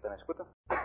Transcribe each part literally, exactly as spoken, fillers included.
Você não escuta?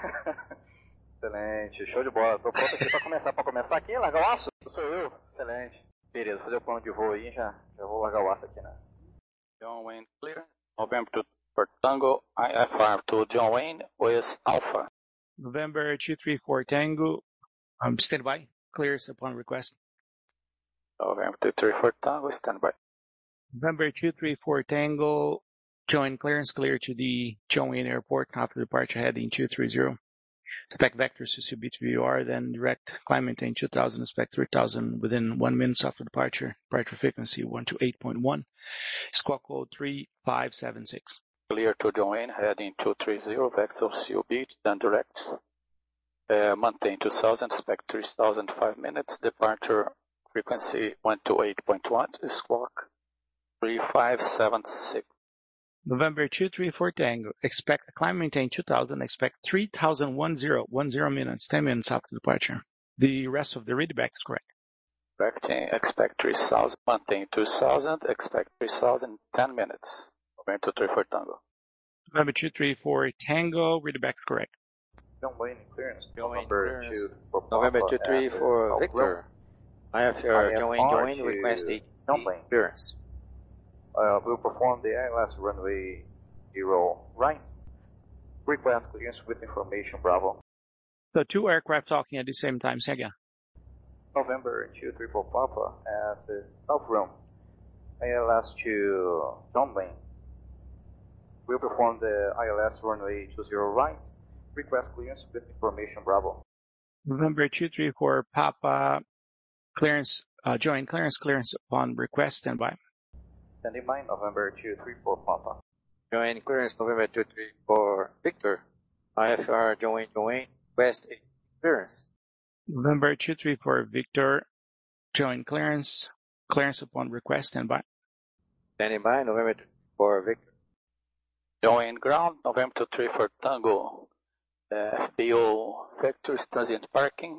Excelente, show de bola. Tô pronto aqui pra começar. Pra começar aqui, largar o aço? Sou eu. Excelente. Beleza, fazer o plano de voo aí, já, já vou largar o aço aqui, né? John Wayne clear. November two for Tango, I F R to John Wayne with Alpha. November two three four Tango, um, standby. Clears upon request. November two three four Tango, standby. November two three four Tango, join clearance clear to the John Wayne Airport after departure heading two three zero. Spec vectors to C B to V O R, then direct climb maintain two thousand, spec three thousand within one minute after departure. Departure frequency one two eight point one. Squawk code three five seven six. Clear to John Wayne, heading two three zero, vector C O B, then direct. Uh, maintain two thousand, spec three thousand, five minutes. Departure frequency one two eight point one, squawk three five seven six. November two three four Tango, expect climb maintain two thousand, expect three thousand ten, ten minutes, ten minutes after departure. The rest of the readback is correct. Expecting, expect three thousand, maintain two thousand, expect three thousand, ten minutes. November two three four Tango. November two three four Tango, readback is correct. John Wayne clearance. John Wayne November clearance. two for November Papa two three and, for uh, Victor. I F R John Wayne, John Wayne to requested John Wayne clearance. Uh, we'll perform the I L S runway zero right. Request clearance with information, Bravo. So two aircraft talking at the same time, say again. November two three four Papa at the South Room. I L S to John Wayne. We'll perform the I L S runway two zero right. Request clearance with information, Bravo. November two three four Papa, clearance, uh, join clearance, clearance upon request, standby. Standing by, November two three four Papa. John Wayne clearance November two three for Victor. I F R John Wayne, John Wayne request clearance. November two three four Victor, join clearance, clearance upon request, standby. Standing by, November two for Victor. John Wayne ground, November two three four Tango. Uh, F B O vectors transient parking.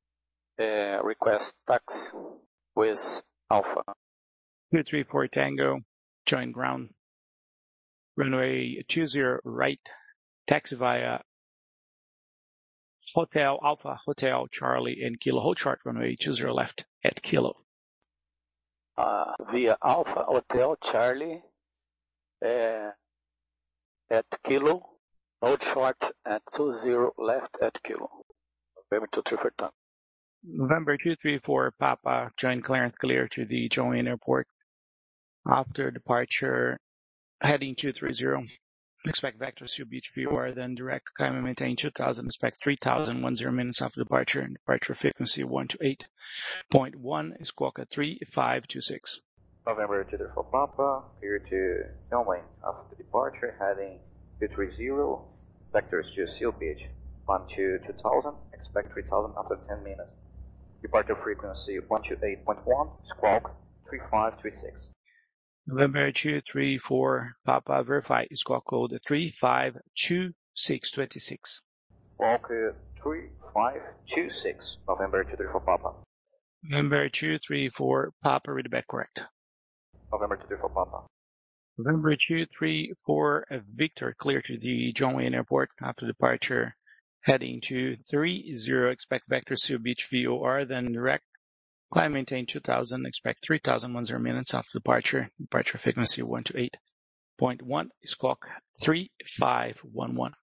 Uh, request tax with Alpha. two three four Tango, join ground. Runway two zero right, taxi via Hotel Alpha, Hotel Charlie and Kilo. Hold short, runway two zero left at Kilo. Uh, via Alpha Hotel Charlie uh, at Kilo. Hold short at two zero left at Kilo. November two three four Tango. November two three four Papa, join clearance clear to the John Wayne Airport. After departure, heading two three zero. Expect vector to beach V O R, then direct climb maintain two thousand, expect three thousand ten minutes after departure. Departure frequency one two eight point one, squawk at three five two six. November two three four Papa, clear to John Wayne. After departure, heading two three zero, vectors to Seal Beach, one two two thousand, expect three thousand after ten minutes. Departure frequency one two eight point one, squawk three five two six. November two three four Papa, verify squawk code three five two six two six. Squawk three five two six, November two three four Papa. November two three four Papa, read back correct. November two three four Papa. November two three four Victor, clear to the John Wayne Airport after departure, heading to three zero, expect vector Seal Beach V O R, then direct climb maintain two thousand, expect three thousand ten minutes after departure. Departure frequency one two eight point one, squawk three five one one.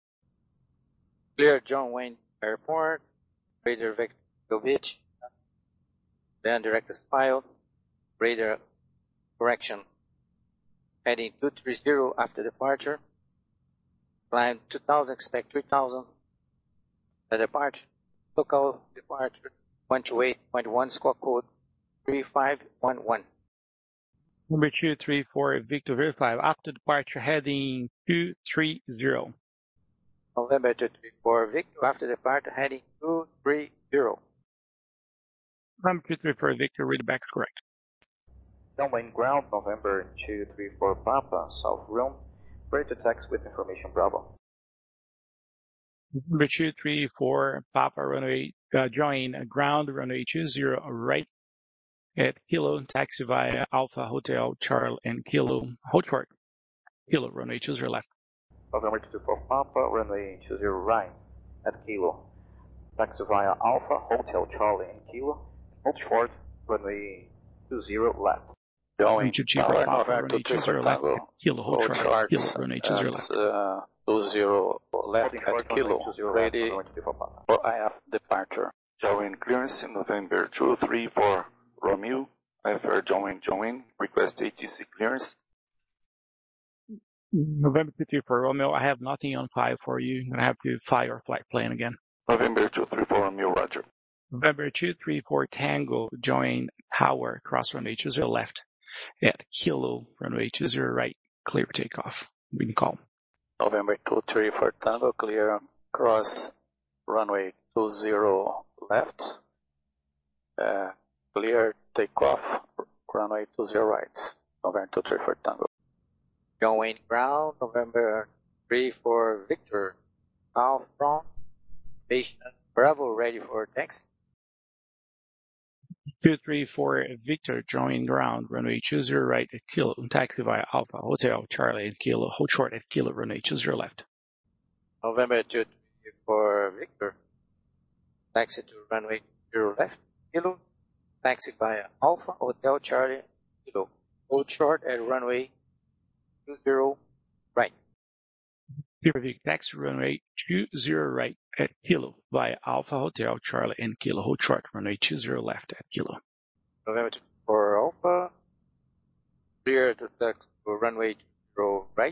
Clear John Wayne Airport, radar Victor Beach, then direct file, radar correction, heading two three zero after departure, climb two thousand, expect three thousand, the departure, local departure, one two eight point one, squawk code three five one one. Number two three four Victor, verify after departure heading two three zero. November two three four Victor, after departure heading two three zero. Number two three four Victor, read back correct. John Wayne ground, November two three four Papa, South Room, ready to text with information, Bravo. Number two three four Papa, runway, uh, join ground, runway two zero right at Kilo, taxi via Alpha Hotel Charlie and Kilo, hold short, Kilo, runway two zero left. November two four Papa, runway two zero right at Kilo. Taxi via Alpha, Hotel Charlie and Kilo. Hold short, runway two zero left. Going two two tower, for Papa, November runway two two zero for left Tango. at Kilo, hold Hold short, Kilo, short runway two zero left. at uh, two zero left Holding short, at Kilo, runway two zero ready left, November two four Papa. for I F departure. Join clearance in November two three four Romeo. I F R join join. Request A T C clearance. November two three for Romeo, I have nothing on five for you. I'm going to have to fly your flight plan again. November two three four Romeo, Roger. November two three four Tango, join tower, cross runway two zero left at Kilo, runway two zero right, clear for takeoff. We can call. November two three for Tango, clear cross runway two zero left. Uh, clear takeoff, runway two zero right. November two three for Tango. John Wayne ground, November three for Victor. Alpha from station Bravo, ready for taxi. two three four Victor, join ground, runway two zero right at Kilo, taxi via Alpha, Hotel Charlie and Kilo, hold short at Kilo, runway two zero left. November two three for Victor. Taxi to runway two zero left, Kilo. Taxi via Alpha, Hotel Charlie, Kilo. Hold short at runway two zero right. Vic, taxi runway two zero right at Kilo via Alpha Hotel Charlie and Kilo, hold short, runway two zero left at Kilo. November two for Alpha. Clear the taxi to runway two zero right.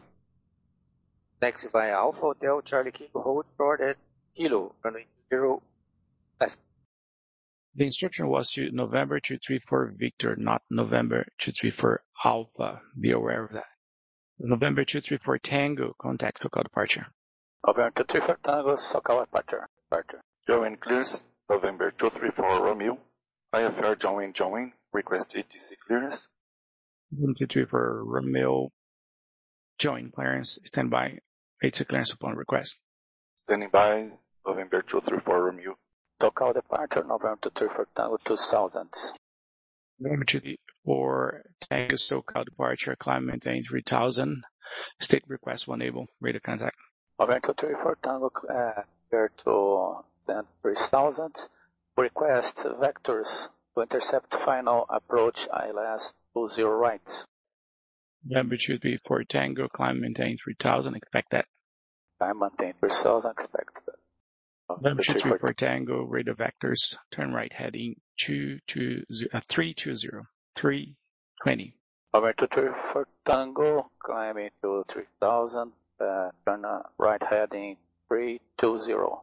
Taxi via Alpha Hotel Charlie Kilo, hold short at Kilo, runway two zero left. The instruction was to November two three four Victor, not November two three four Alpha. Be aware of that. November two three four Tango, contact SoCal departure. November two three four Tango, SoCal departure. departure. Join clearance. November two three four Romeo. I F R join join. Request A T C clearance. one two three four Romeo, join clearance, stand by, A T C clearance upon request. Standing by. November two three four Romeo. SoCal departure, November two three four Tango two thousand. November two three four Tango, SoCal departure, climb maintain three thousand, state request one able, radar contact. November two three four Tango, uh, clear to send three thousand. Request vectors to intercept final approach I L S two zero right. November two three four Tango, climb maintain three thousand, expect that. Time maintain three thousand, expect that. November two three four Tango, radar vectors, turn right heading two two zero, uh, three two zero, three twenty. November two three four Tango, climbing to three thousand, uh, turn right heading three two zero.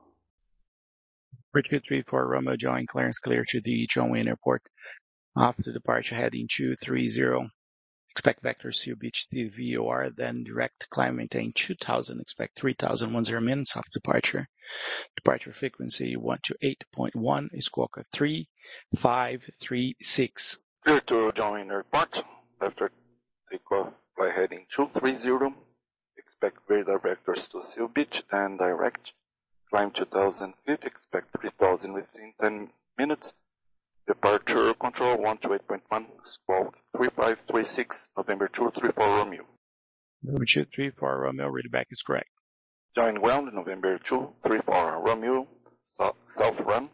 two three four Romeo, join clearance clear to the John Wayne Airport. After departure heading two three zero. Expect vector Seal Beach to V O R, then direct climb maintain two thousand, expect three thousand ten minutes after departure. Departure frequency one two eight point one, Squawka three five three six. Clear to join airport. After takeoff, fly heading two three zero. Expect radar vectors to Seal Beach, then direct. Climb two thousand feet, expect three thousand within ten minutes. Departure control one two eight point one, squawk three five three six, November two three four Romeo. November two three four Romeo, readback is correct. Join ground, November two three four Romeo, south, south run.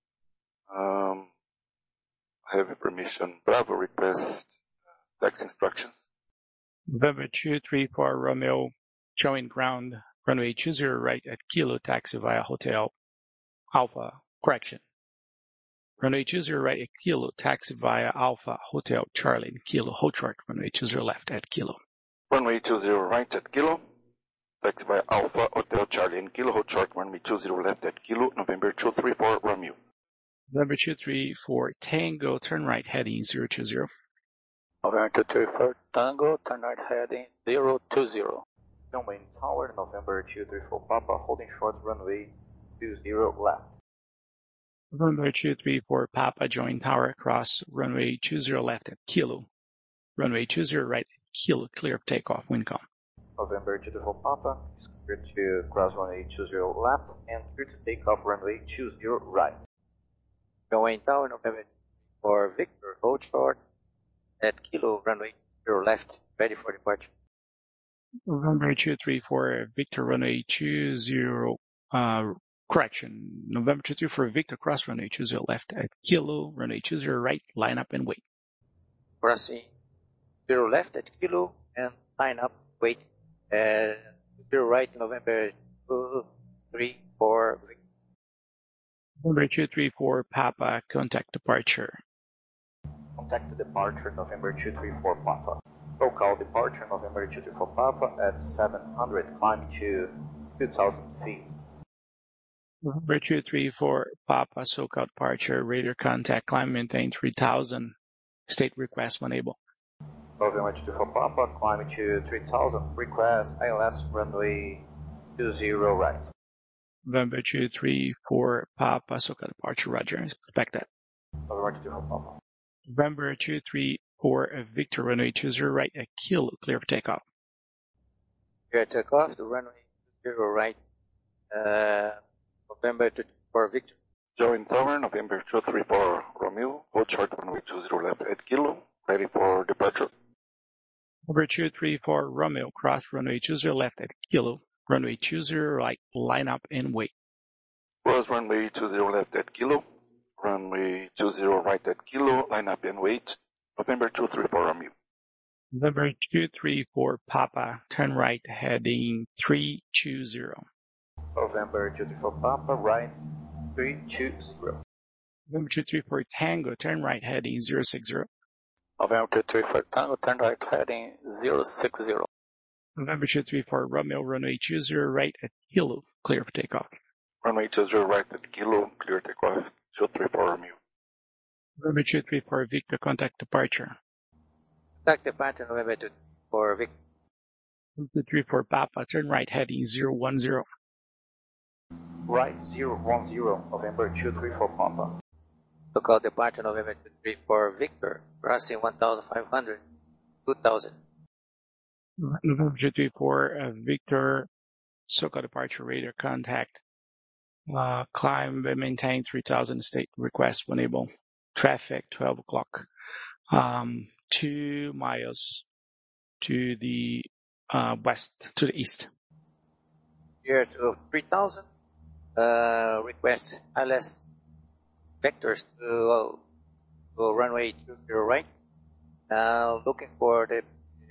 Um, have permission, Bravo, request uh, taxi instructions. November two three four Romeo, showing ground, runway two zero right at Kilo, taxi via Hotel Alpha, correction. Runway two zero right at Kilo, taxi via Alpha, Hotel Charlie, Kilo, hold short, runway two zero left at Kilo. Runway two zero right at Kilo, taxi via Alpha, Hotel Charlie and Kilo, hold short, runway two zero left at Kilo, November two three four Romeo. November two three four Tango, turn right heading zero two zero. November two three four Tango, turn right heading zero two zero. John Wayne Tower, November two three four Papa, holding short runway two zero left. Runway two three four Papa, join tower, cross runway two zero left at Kilo. Runway two zero right at Kilo, clear of takeoff, Wincom. November two three four Papa, is clear to cross runway two zero left and clear to take off runway two zero right. John Wayne Tower, November for Victor, hold short at Kilo, runway zero left, ready for departure. November two three four, Victor runway two zero, uh, correction. November two three four, Victor cross runway two zero left at Kilo, runway two zero right, line up and wait. Crossing zero left at Kilo and line up, wait. Uh, zero right, November two three four, Victor. November two three four, Papa, contact departure. Contact departure November two three four Papa. Local departure November two three four Papa at seven hundred, climb to two thousand feet. November two three four, Papa, SoCal departure, radar contact, climb maintain three thousand, state request when able. November two three four Papa, climb to three thousand, request I L S runway two zero right. November two three four, Papa, SoCal departure, roger, expect that. November two three four Papa. November two three four, Victor, runway two zero right at Kilo, clear for takeoff. Clear takeoff to runway two zero right, uh, November two three four, Victor. Join tower, November two three four Romeo, hold short runway two zero left at Kilo, ready for departure. November two three four, Romeo, cross runway two zero left at Kilo, runway two zero right, line up and wait. Cross runway two zero left at Kilo, runway two zero right at Kilo, line up and wait. November two three four Romeo. November two three four, Papa, turn right, heading three two zero. November two three four Papa, right three two zero. November two three four, Tango, turn right, heading zero six zero. November two three four Tango, turn right heading zero six zero. November two three four, Romeo, runway two zero right at Kilo, clear for takeoff. Runway two zero right at Kilo, clear takeoff, two three four Romeo. November two three four, Victor, contact departure. Contact departure November two three four, Victor. two three four, Papa, turn right, heading zero one zero. Right zero one zero, November two three four Papa. Local departure November two three four, Victor, crossing one thousand five hundred, two thousand. November two three four, uh, Victor, SoCal departure, radar contact, uh, climb and maintain three thousand, state request when able. Traffic, twelve o'clock. Um, two miles to the uh, west, to the east. Here to three thousand, uh, request I L S vectors to, uh, to runway two zero right. Uh, looking for the,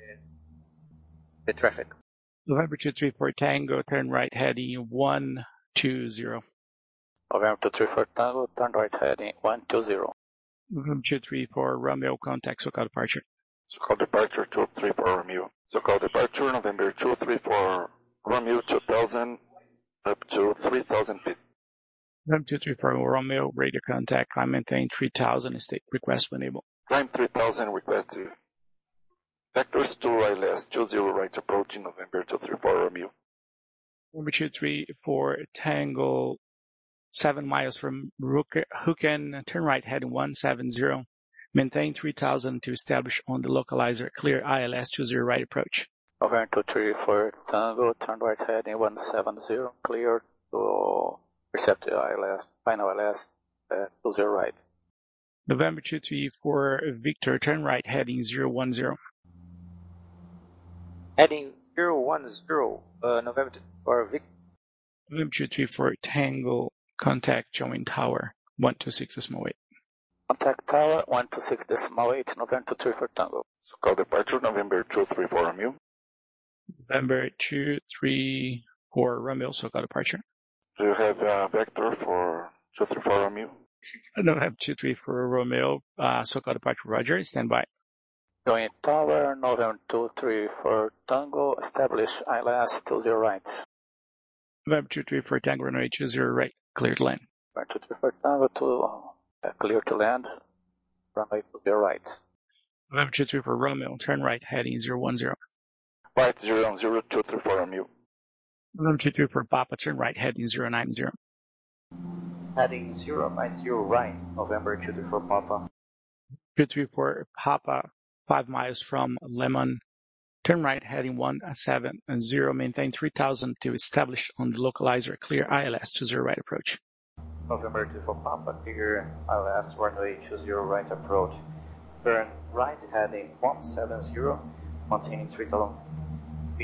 the traffic. November two three four, Tango, turn right, heading one two zero. November two three four Tango, turn right heading one two zero. November two three four, Romeo, contact SoCal departure. SoCal departure two three four Romeo. SoCal departure November two three four Romeo two thousand up to three thousand feet. November two three four, Romeo, radar contact, climb maintain three thousand, state request when able. Climb three thousand, request to vectors to I L S two zero right approaching November two three four Romeo. November two three four, Tango, seven miles from Hooken, turn right heading one seven zero. Maintain three thousand to establish on the localizer, clear I L S two zero right approach. November two three four Tango, turn right heading one seven zero, clear to recept the I L S, final I L S, uh, two zero right. November two three four, Victor, turn right heading zero one zero. Heading zero one zero, uh, November two three four, Victor. November two three four, Tango, contact join tower, one two six decimal eight. Contact tower one two six decimal eight, November two three four Tango. SoCal departure November two three four Romeo. November two three four, Romeo, SoCal departure. Do you have a vector for two three four Romeo? November two three four, Romeo, uh, SoCal departure, roger, stand by. Join tower, November two three four Tango, establish I L S two zero right. November two three four, Tango, runway two zero right, cleared land. November two three four Tango to uh, clear to land, runway two zero right. November two three four, Romeo, turn right, heading zero one zero. Right zero zero two three four Romeo. November two three four, Papa, turn right, heading zero nine zero. Heading zero nine zero right, November two three four Papa. two three four, Papa, five miles from Lemon. Turn right, heading one seven zero, maintain three thousand to establish on the localizer, clear I L S two zero right approach. November two four Papa, clear I L S runway two zero right approach. Turn right, heading one seven zero, maintaining three thousand feet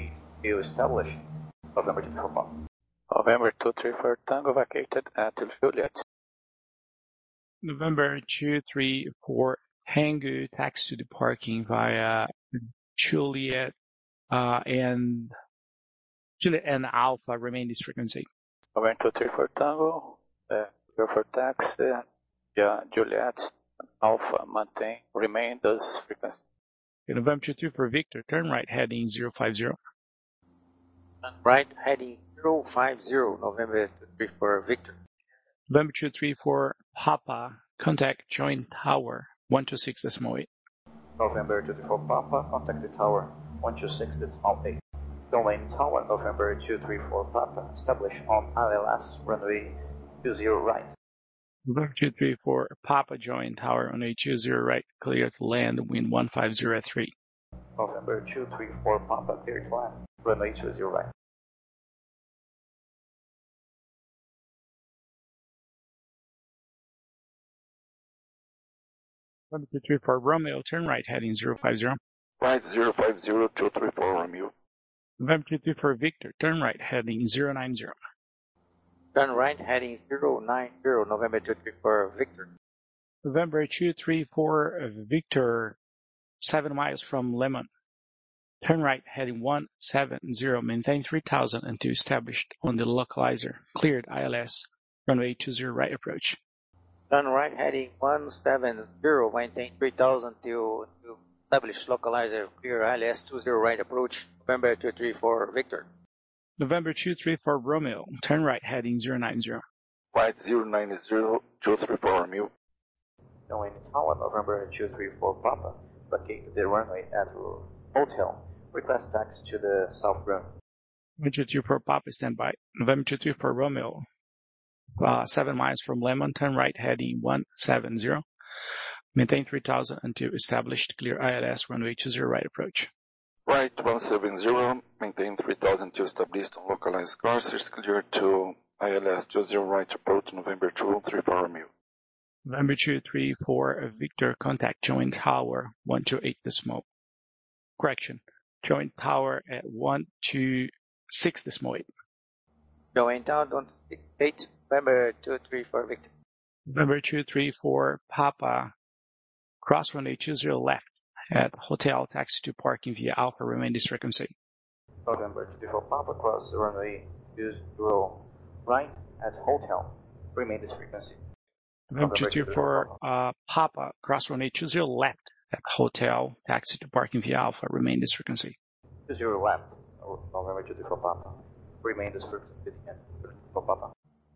You establish November two three four Papa. November two three four Tango vacated at Juliet. November two three four Tango taxi to the parking via Juliet uh, and Juliet and Alpha remain this frequency. November two three four Tango, uh, go for taxi, yeah, Juliet, Alpha, mantém, remain this frequency. Okay, November two three for Victor, turn right heading zero five zero. Turn right heading zero five zero, November two three for Victor. November two three for Papa, contact joint tower one two six decimal eight. November two three four Papa, contact the tower one two six decimal eight. Domain tower, November two three four Papa, established on I L S, runway two zero right. November two three four Papa, join tower on a two zero right, clear to land, wind one five zero at three. November two three four Papa, clear to land, runway two zero right. November two three four Romeo, turn right heading zero five zero. Right zero five zero two three four Romeo. November two three four Victor, turn right heading zero nine zero. Turn right heading zero nine zero, November two three four Victor. November two three four Victor, seven miles from Lemon. Turn right heading one seven zero, maintain three thousand until established on the localizer. Cleared I L S, runway two zero right approach. Turn right heading one seven zero, maintain three thousand till to establish localizer, clear I L S two zero right approach, November two three four Victor. November two three four Romeo, turn right heading zero nine zero. Right zero nine zero two three four Romeo. Knowing tower, November two three four Papa, vacate the runway at hotel. Request taxi to the south room. November two three four Papa, stand by. November two three four Romeo, uh, seven miles from Lemon, turn right heading one seven zero. Maintain three thousand until established, clear I L S, runway two zero right approach. Right one seven zero, maintain three thousand to established on localized cars, is clear to I L S two zero right approach, November two three four Romeo. November two three four Victor, contact joint tower one two eight decimal. Correction, joint tower at one two six decimal eight. Join tower one two six eight, November two three four Victor. November two three four Papa, cross runway two zero left at hotel, taxi to parking via Alpha, remain this frequency. November two three four Papa, cross runway two zero right at hotel, remain this frequency. November two three four uh, Papa, cross runway two zero left at hotel, taxi to parking via Alpha, remain this frequency. two zero left, November two three four Papa, remain this frequency again, for Papa.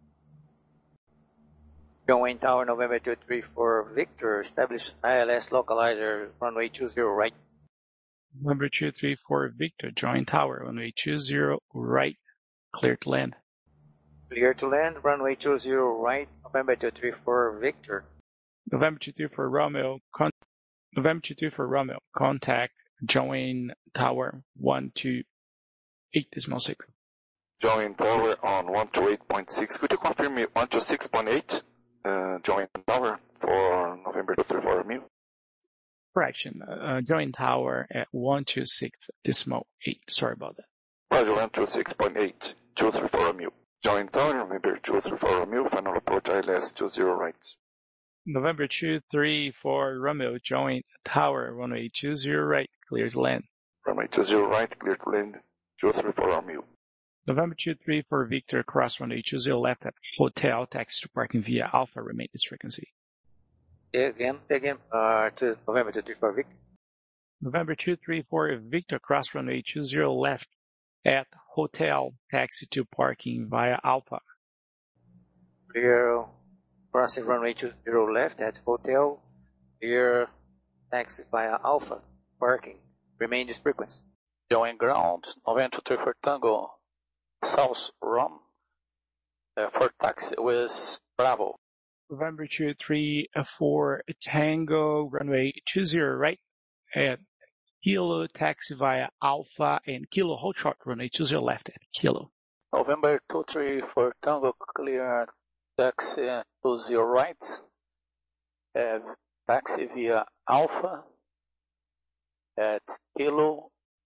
Join tower, November two three four Victor, establish I L S localizer, runway two zero right. November two three four Victor, join tower, runway two zero right, clear to land. Clear to land, runway two zero right, November two three four Victor. November two three four Romeo, con- November two three four Romeo, contact join tower one two eight decimal six. Join tower on one two eight point six. Could you confirm me one two six point eight? Uh, join tower for November two three four Romeo. Correction, uh, join tower at one two six decimal eight. Sorry about that. Roger, one two six point eight, two three four Romeo. Join tower, November two three four Romeo, final approach I L S two zero right. November two three four Romeo, join tower, runway two zero right, clear to land. Runway two zero right, clear to land, two three four Romeo. November two three four Victor, cross runway two zero left at hotel, taxi to parking via Alpha, remain this frequency. Say again, say again, uh, to November two three four Victor. November two three four Victor, cross runway two zero left at hotel, taxi to parking via Alpha. Clear, crossing runway two zero left at hotel, clear, taxi via Alpha, parking, remain this frequency. Join ground, November two three four Tango, South Rom, uh, for taxi with Bravo. November two three four Tango, runway two zero right at Kilo, taxi via Alpha, and Kilo, hold short, runway two zero left at Kilo. November two three four Tango, clear taxi two zero right, uh, taxi via Alpha at Kilo,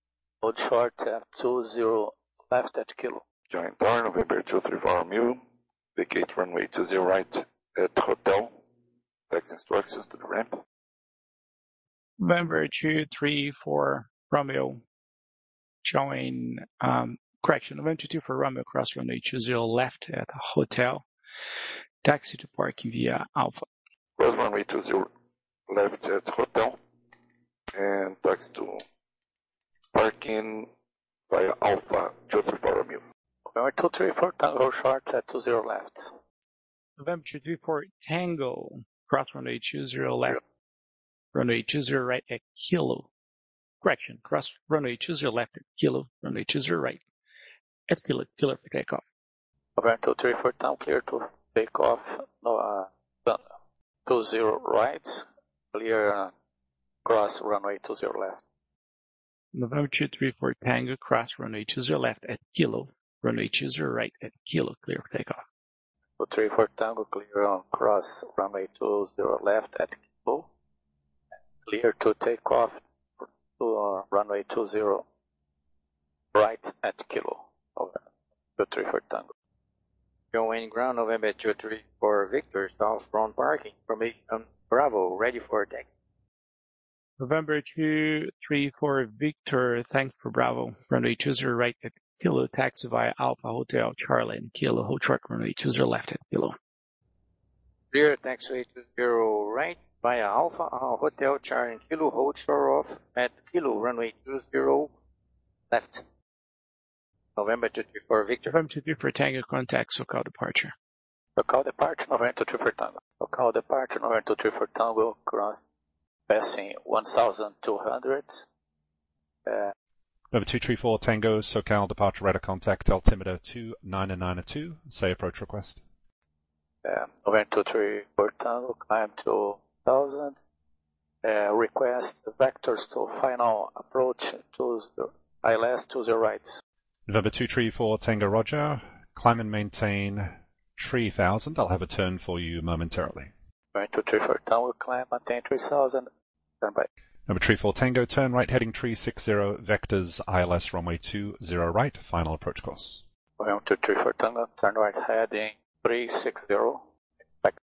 hold short at two zero left at kilo. Join tower, November two three four Romeo, vacate runway two zero right at hotel, taxi instructions to the ramp. November two three four Romeo, join, um, correction, November two two for Romeo, cross runway two zero left at hotel, taxi to parking via Alpha. Cross runway two zero left at hotel, and taxi to parking via Alpha two three four Romeo. November two three four Tango short at two zero left. November two three four Tango, cross runway two zero left, runway two zero right at Kilo. Correction, cross runway two zero left at Kilo, runway two zero right at Kilo, Kilo for takeoff. November two three four Tango clear to take off, no, uh, two zero right, clear uh, cross runway two zero left. November two three four Tango, cross runway two zero left at Kilo, runway two zero right at Kilo, clear for takeoff. two three four Tango clear on cross runway two zero left at Kilo, clear to take off to uh, runway two zero right at Kilo. Over. two three four Tango. Join ground November two three four Victor, south front parking, formation Bravo, ready for taxi. November two three four Victor, thanks for Bravo, runway two zero right at Kilo, taxi via Alpha Hotel Charlie and Kilo, hold short runway two zero left at Kilo. Clear taxiway two zero right via Alpha uh, Hotel Charlie and Kilo, hold shore off at Kilo, runway two zero left. November two three four Victor. November two three four Tango, contact SoCal departure. Local departure November two three four Tango. Local departure November two three four Tango, cross passing one thousand two hundred. Uh, Number two three four Tango, SoCal departure radar contact altimeter two nine nine two, say approach request. uh, November two three four Tango, climb to one thousand. Uh, request vectors to final approach to I L S two zero right. November two three four Tango Roger, climb and maintain three thousand. I'll have a turn for you momentarily. November two three four Tango, climb, maintain three thousand, turn by. Number three four Tango, turn right heading three six zero, vectors I L S runway two zero right, final approach course. November two three four Tango, turn right heading three six zero,